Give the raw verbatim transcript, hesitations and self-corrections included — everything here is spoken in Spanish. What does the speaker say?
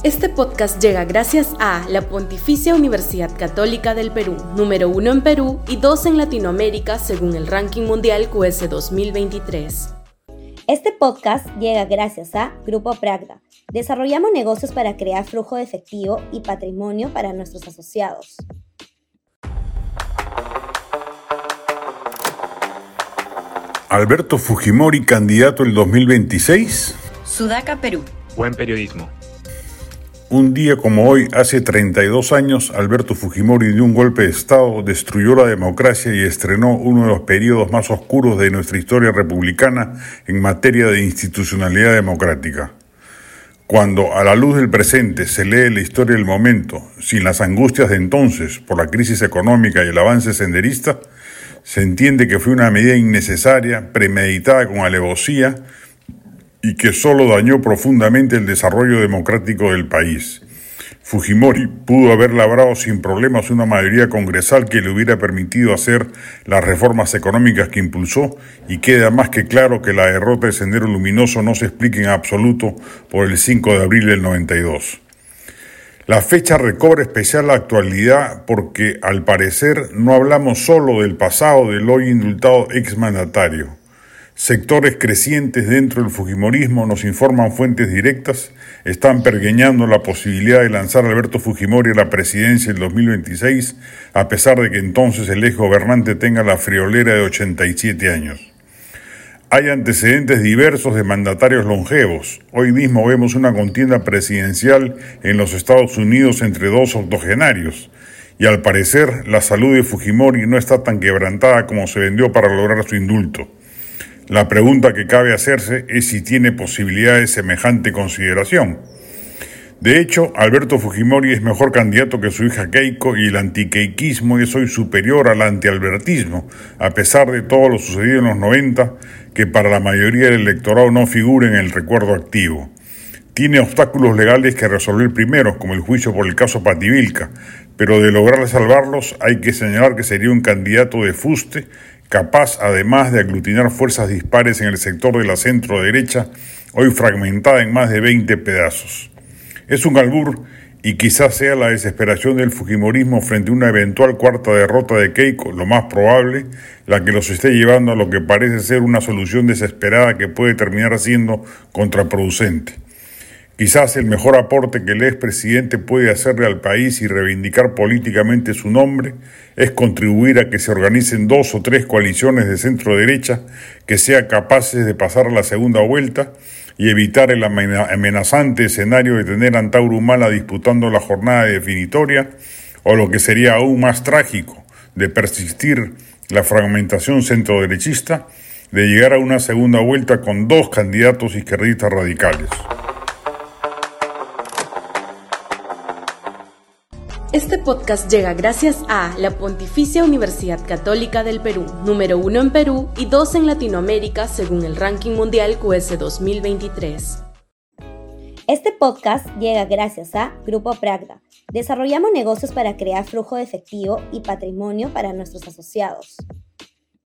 Este podcast llega gracias a la Pontificia Universidad Católica del Perú, número uno en Perú y dos en Latinoamérica según el ranking mundial Q S dos mil veintitrés. Este podcast llega gracias a Grupo Pragda. Desarrollamos negocios para crear flujo de efectivo y patrimonio para nuestros asociados. Alberto Fujimori, candidato el dos mil veintiséis. Sudaca, Perú. Buen periodismo. Un día como hoy, hace treinta y dos años, Alberto Fujimori dio un golpe de Estado, destruyó la democracia y estrenó uno de los periodos más oscuros de nuestra historia republicana en materia de institucionalidad democrática. Cuando, a la luz del presente, se lee la historia del momento, sin las angustias de entonces por la crisis económica y el avance senderista, se entiende que fue una medida innecesaria, premeditada con alevosía, y que solo dañó profundamente el desarrollo democrático del país. Fujimori pudo haber labrado sin problemas una mayoría congresal que le hubiera permitido hacer las reformas económicas que impulsó, y queda más que claro que la derrota de Sendero Luminoso no se explica en absoluto por el cinco de abril del noventa y dos. La fecha recobra especial actualidad porque, al parecer, no hablamos solo del pasado del hoy indultado exmandatario. Sectores crecientes dentro del fujimorismo, nos informan fuentes directas, están pergeñando la posibilidad de lanzar a Alberto Fujimori a la presidencia del dos mil veintiséis, a pesar de que entonces el ex gobernante tenga la friolera de ochenta y siete años. Hay antecedentes diversos de mandatarios longevos. Hoy mismo vemos una contienda presidencial en los Estados Unidos entre dos octogenarios, y al parecer la salud de Fujimori no está tan quebrantada como se vendió para lograr su indulto. La pregunta que cabe hacerse es si tiene posibilidad de semejante consideración. De hecho, Alberto Fujimori es mejor candidato que su hija Keiko, y el antikeikismo es hoy superior al antialbertismo, a pesar de todo lo sucedido en los noventa, que para la mayoría del electorado no figura en el recuerdo activo. Tiene obstáculos legales que resolver primero, como el juicio por el caso Pativilca, pero de lograr salvarlos hay que señalar que sería un candidato de fuste, capaz además de aglutinar fuerzas dispares en el sector de la centro-derecha, hoy fragmentada en más de veinte pedazos. Es un albur, y quizás sea la desesperación del fujimorismo frente a una eventual cuarta derrota de Keiko, lo más probable, la que los esté llevando a lo que parece ser una solución desesperada que puede terminar siendo contraproducente. Quizás el mejor aporte que el expresidente puede hacerle al país y reivindicar políticamente su nombre es contribuir a que se organicen dos o tres coaliciones de centro-derecha que sean capaces de pasar a la segunda vuelta y evitar el amenazante escenario de tener a Antauro Humala disputando la jornada definitoria, o lo que sería aún más trágico, de persistir la fragmentación centro-derechista, de llegar a una segunda vuelta con dos candidatos izquierdistas radicales. Este podcast llega gracias a la Pontificia Universidad Católica del Perú, número uno en Perú y dos en Latinoamérica según el ranking mundial Q S dos mil veintitrés. Este podcast llega gracias a Grupo Pragda. Desarrollamos negocios para crear flujo de efectivo y patrimonio para nuestros asociados.